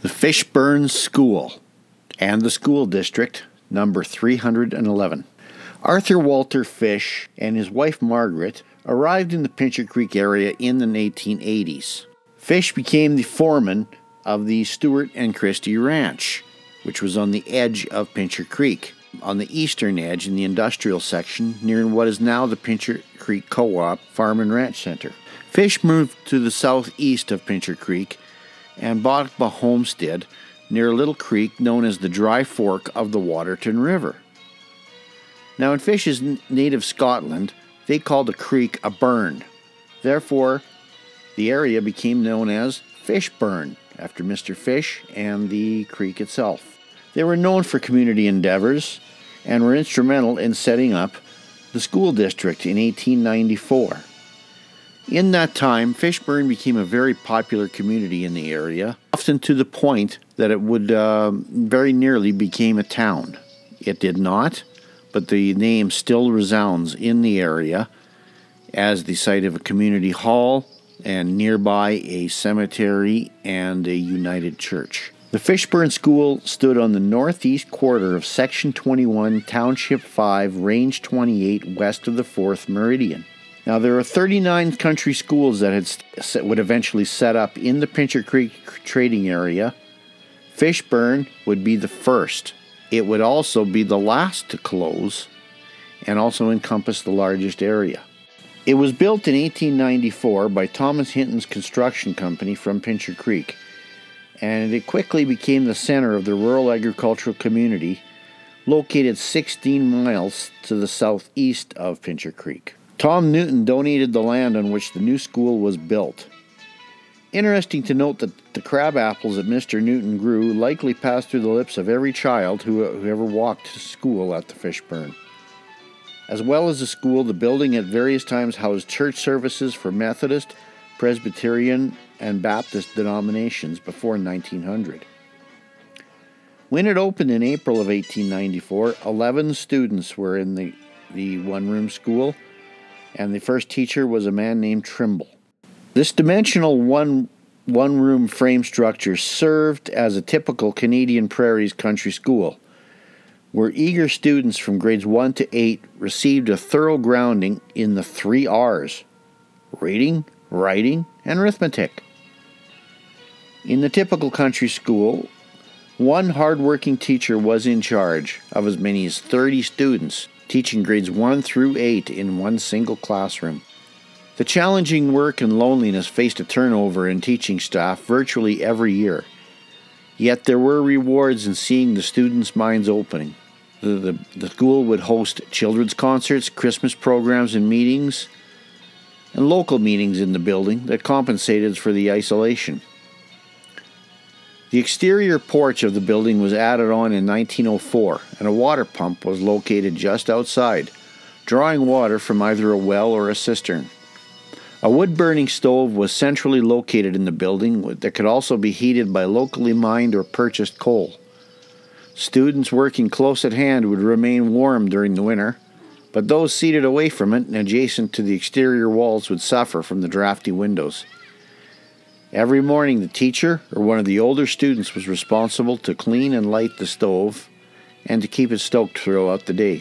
The Fishburn School and the School District, number 311. Arthur Walter Fish and his wife Margaret arrived in the Pincher Creek area in the 1880s. Fish became the foreman of the Stewart and Christie Ranch, which was on the edge of Pincher Creek, on the eastern edge in the industrial section near what is now the Pincher Creek Co-op Farm and Ranch Center. Fish moved to the southeast of Pincher Creek and bought a homestead near a little creek known as the Dry Fork of the Waterton River. Now, in Fish's native Scotland, they called the creek a burn. Therefore, the area became known as Fishburn, after Mr. Fish and the creek itself. They were known for community endeavors and were instrumental in setting up the school district in 1894. In that time, Fishburn became a very popular community in the area, often to the point that it would very nearly became a town. It did not, but the name still resounds in the area as the site of a community hall and nearby a cemetery and a United Church. The Fishburn School stood on the northeast quarter of Section 21, Township 5, Range 28, west of the 4th Meridian. Now, there are 39 country schools that would eventually set up in the Pincher Creek trading area. Fishburn would be the first. It would also be the last to close and also encompass the largest area. It was built in 1894 by Thomas Hinton's Construction Company from Pincher Creek, and it quickly became the center of the rural agricultural community located 16 miles to the southeast of Pincher Creek. Tom Newton donated the land on which the new school was built. Interesting to note that the crab apples that Mr. Newton grew likely passed through the lips of every child who ever walked to school at the Fishburn. As well as the school, the building at various times housed church services for Methodist, Presbyterian, and Baptist denominations before 1900. When it opened in April of 1894, 11 students were in the one-room school, and the first teacher was a man named Trimble. This dimensional one-room frame structure served as a typical Canadian Prairies country school, where eager students from grades 1 to 8 received a thorough grounding in the 3 R's: reading, writing, and arithmetic. In the typical country school, one hard-working teacher was in charge of as many as 30 students, teaching grades 1 through 8 in one single classroom. The challenging work and loneliness faced a turnover in teaching staff virtually every year. Yet there were rewards in seeing the students' minds opening. The school would host children's concerts, Christmas programs and meetings, and local meetings in the building that compensated for the isolation. The exterior porch of the building was added on in 1904, and a water pump was located just outside, drawing water from either a well or a cistern. A wood-burning stove was centrally located in the building that could also be heated by locally mined or purchased coal. Students working close at hand would remain warm during the winter, but those seated away from it and adjacent to the exterior walls would suffer from the drafty windows. Every morning, the teacher or one of the older students was responsible to clean and light the stove and to keep it stoked throughout the day.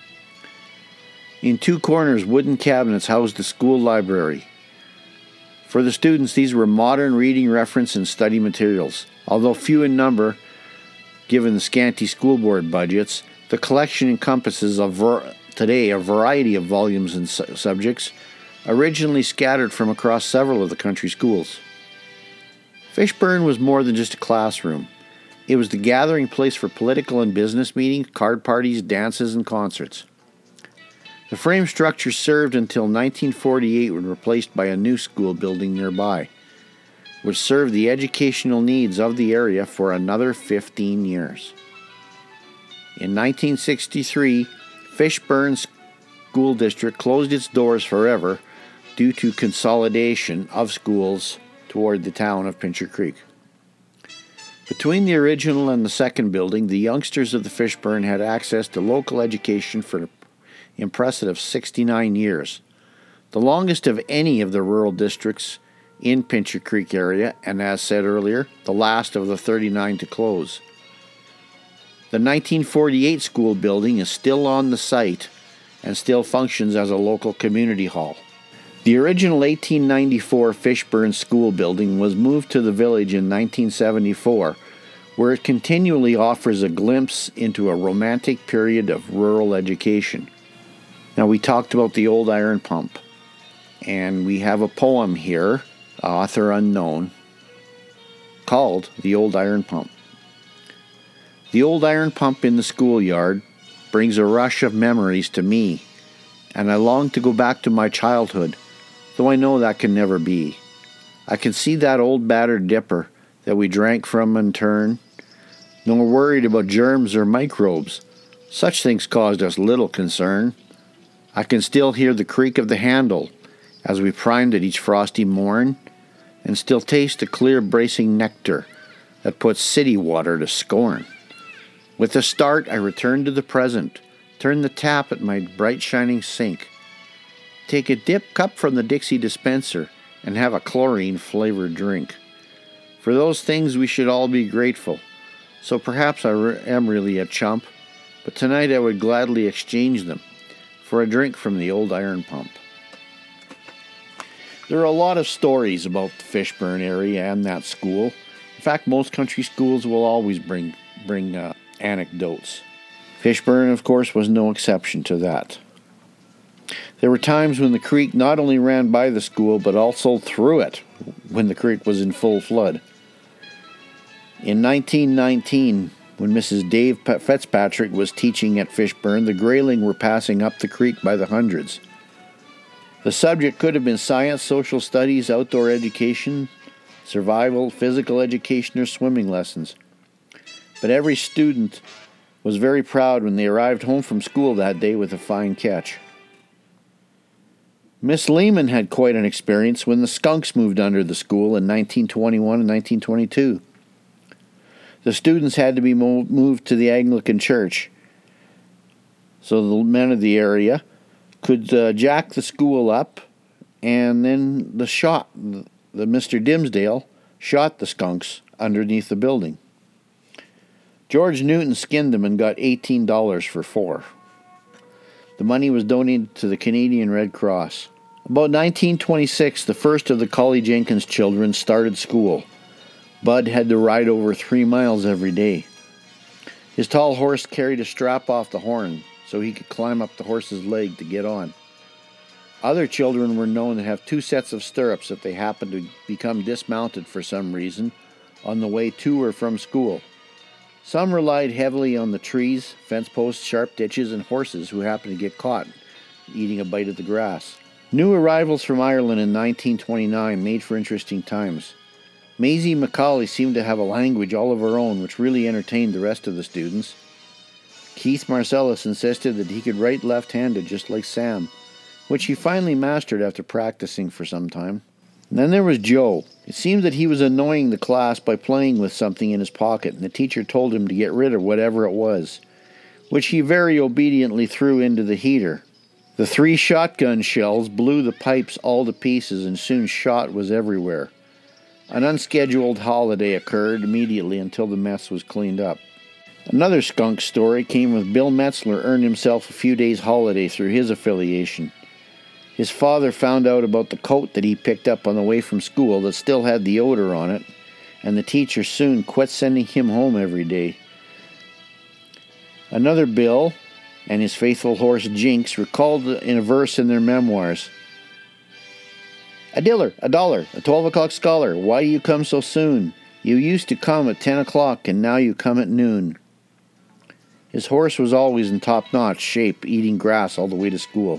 In 2 corners, wooden cabinets housed the school library. For the students, these were modern reading, reference, and study materials. Although few in number, given the scanty school board budgets, the collection encompasses today a variety of volumes and subjects, originally scattered from across several of the country schools. Fishburn was more than just a classroom. It was the gathering place for political and business meetings, card parties, dances, and concerts. The frame structure served until 1948 when replaced by a new school building nearby, which served the educational needs of the area for another 15 years. In 1963, Fishburn School District closed its doors forever due to consolidation of schools toward the town of Pincher Creek. Between the original and the second building, the youngsters of the Fishburn had access to local education for an impressive 69 years, the longest of any of the rural districts in Pincher Creek area, and as said earlier, the last of the 39 to close. The 1948 school building is still on the site and still functions as a local community hall. The original 1894 Fishburn School building was moved to the village in 1974, where it continually offers a glimpse into a romantic period of rural education. Now, we talked about the old iron pump, and we have a poem here, author unknown, called The Old Iron Pump. The old iron pump in the schoolyard brings a rush of memories to me, and I long to go back to my childhood, though I know that can never be. I can see that old battered dipper that we drank from in turn, nor worried about germs or microbes. Such things caused us little concern. I can still hear the creak of the handle as we primed it each frosty morn, and still taste the clear bracing nectar that puts city water to scorn. With a start, I return to the present, turn the tap at my bright shining sink, take a dip cup from the Dixie dispenser, and have a chlorine-flavored drink. For those things we should all be grateful, so perhaps I am really a chump, but tonight I would gladly exchange them for a drink from the old iron pump. There are a lot of stories about the Fishburn area and that school. In fact, most country schools will always bring anecdotes. Fishburn, of course, was no exception to that. There were times when the creek not only ran by the school, but also through it when the creek was in full flood. In 1919, when Mrs. Dave Fitzpatrick was teaching at Fishburn, the Grayling were passing up the creek by the hundreds. The subject could have been science, social studies, outdoor education, survival, physical education, or swimming lessons. But every student was very proud when they arrived home from school that day with a fine catch. Miss Lehman had quite an experience when the skunks moved under the school in 1921 and 1922. The students had to be moved to the Anglican church, so the men of the area could jack the school up, and then the Mr. Dimsdale shot the skunks underneath the building. George Newton skinned them and got $18 for 4. The money was donated to the Canadian Red Cross. About 1926, the first of the Collie Jenkins children started school. Bud had to ride over 3 miles every day. His tall horse carried a strap off the horn so he could climb up the horse's leg to get on. Other children were known to have 2 sets of stirrups if they happened to become dismounted for some reason on the way to or from school. Some relied heavily on the trees, fence posts, sharp ditches, and horses who happened to get caught eating a bite of the grass. New arrivals from Ireland in 1929 made for interesting times. Maisie Macaulay seemed to have a language all of her own which really entertained the rest of the students. Keith Marcellus insisted that he could write left-handed just like Sam, which he finally mastered after practicing for some time. And then there was Joe. It seemed that he was annoying the class by playing with something in his pocket, and the teacher told him to get rid of whatever it was, which he very obediently threw into the heater. The 3 shotgun shells blew the pipes all to pieces, and soon shot was everywhere. An unscheduled holiday occurred immediately until the mess was cleaned up. Another skunk story came with Bill Metzler earned himself a few days' holiday through his affiliation. His father found out about the coat that he picked up on the way from school that still had the odor on it, and the teacher soon quit sending him home every day. Another Bill and his faithful horse Jinx recalled in a verse in their memoirs, "A diller, a dollar, a 12 o'clock scholar, why do you come so soon? You used to come at 10 o'clock and now you come at noon." His horse was always in top-notch shape, eating grass all the way to school.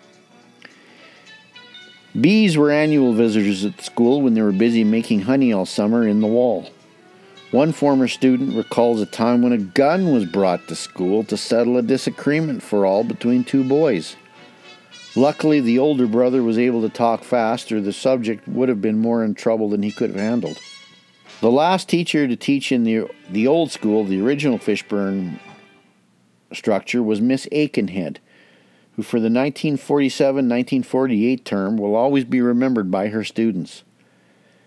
Bees were annual visitors at the school when they were busy making honey all summer in the wall. One former student recalls a time when a gun was brought to school to settle a disagreement for all between 2 boys. Luckily, the older brother was able to talk fast, or the subject would have been more in trouble than he could have handled. The last teacher to teach in the old school, the original Fishburn structure, was Miss Aikenhead, who for the 1947-1948 term will always be remembered by her students.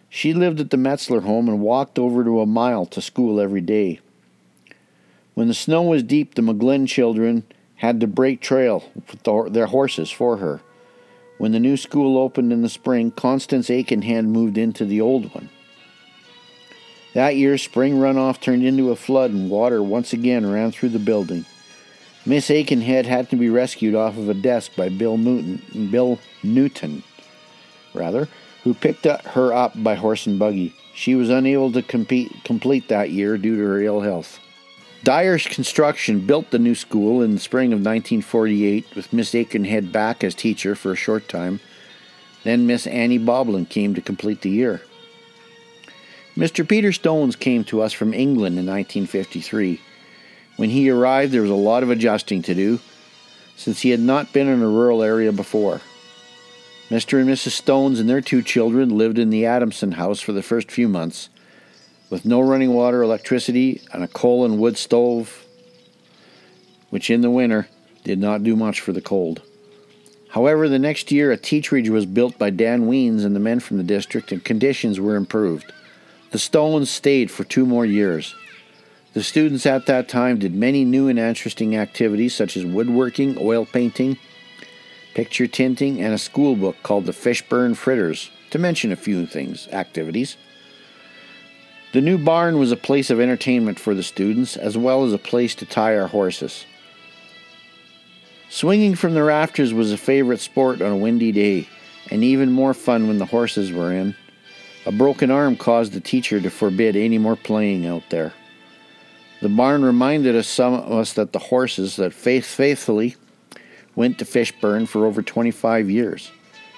She lived at the Metzler home and walked over to a mile to school every day. When the snow was deep, the McGlynn children had to break trail with their horses for her. When the new school opened in the spring, Constance Aikenhead moved into the old one. That year, spring runoff turned into a flood and water once again ran through the building. Miss Aikenhead had to be rescued off of a desk by Bill Newton, who picked her up by horse and buggy. She was unable to complete that year due to her ill health. Dyer's Construction built the new school in the spring of 1948 with Miss Aikenhead back as teacher for a short time. Then Miss Annie Boblin came to complete the year. Mr. Peter Stones came to us from England in 1953. When he arrived, there was a lot of adjusting to do, since he had not been in a rural area before. Mr. and Mrs. Stones and their 2 children lived in the Adamson house for the first few months, with no running water, electricity, and a coal and wood stove, which in the winter did not do much for the cold. However, the next year a teachridge was built by Dan Weens and the men from the district, and conditions were improved. The Stones stayed for 2 more years. The students at that time did many new and interesting activities such as woodworking, oil painting, picture tinting, and a school book called the Fishburne Fritters, to mention a few activities. The new barn was a place of entertainment for the students, as well as a place to tie our horses. Swinging from the rafters was a favorite sport on a windy day, and even more fun when the horses were in. A broken arm caused the teacher to forbid any more playing out there. The barn reminded some of us that the horses that faithfully went to Fishburne for over 25 years.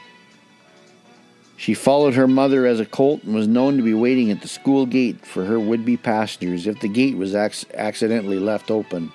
She followed her mother as a colt and was known to be waiting at the school gate for her would-be passengers if the gate was accidentally left open.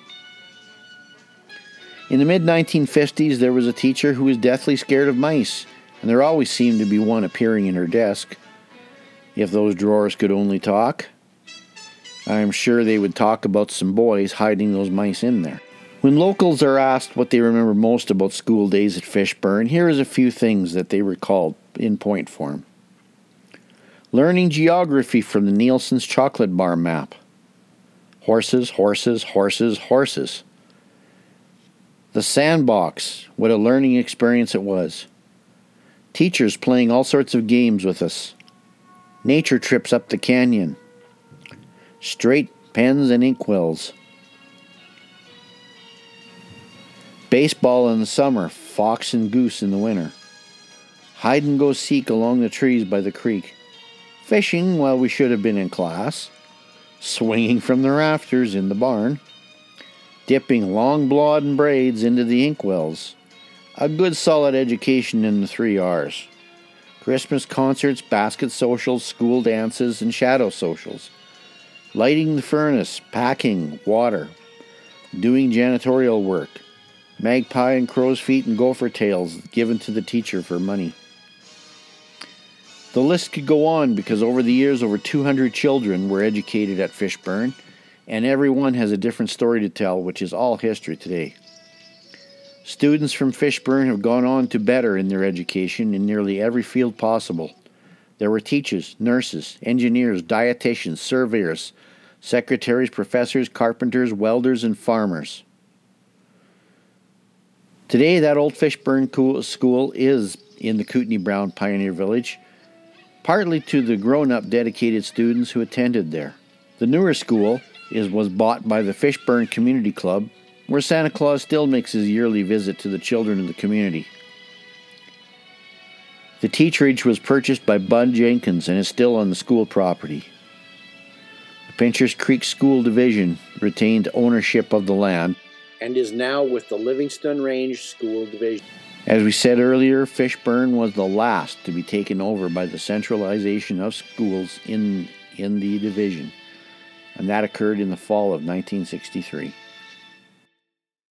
In the mid-1950s, there was a teacher who was deathly scared of mice, and there always seemed to be one appearing in her desk. If those drawers could only talk, I'm sure they would talk about some boys hiding those mice in there. When locals are asked what they remember most about school days at Fishburne, here is a few things that they recalled in point form. Learning geography from the Nielsen's chocolate bar map. Horses, horses, horses, horses. The sandbox, what a learning experience it was. Teachers playing all sorts of games with us. Nature trips up the canyon. Straight pens and inkwells. Baseball in the summer, fox and goose in the winter. Hide and go seek along the trees by the creek. Fishing while we should have been in class. Swinging from the rafters in the barn. Dipping long blonde and braids into the inkwells. A good solid education in the 3 R's. Christmas concerts, basket socials, school dances, and shadow socials. Lighting the furnace, packing, water, doing janitorial work. Magpie and crow's feet and gopher tails given to the teacher for money. The list could go on because over the years over 200 children were educated at Fishburne, and everyone has a different story to tell, which is all history today. Students from Fishburne have gone on to better in their education in nearly every field possible. There were teachers, nurses, engineers, dietitians, surveyors, secretaries, professors, carpenters, welders, and farmers. Today, that old Fishburne school is in the Kootenai Brown Pioneer Village, partly to the grown-up dedicated students who attended there. The newer school was bought by the Fishburne Community Club, where Santa Claus still makes his yearly visit to the children of the community. The teachridge was purchased by Bud Jenkins and is still on the school property. The Pinchers Creek School Division retained ownership of the land and is now with the Livingston Range School Division. As we said earlier, Fishburne was the last to be taken over by the centralization of schools in the division, and that occurred in the fall of 1963.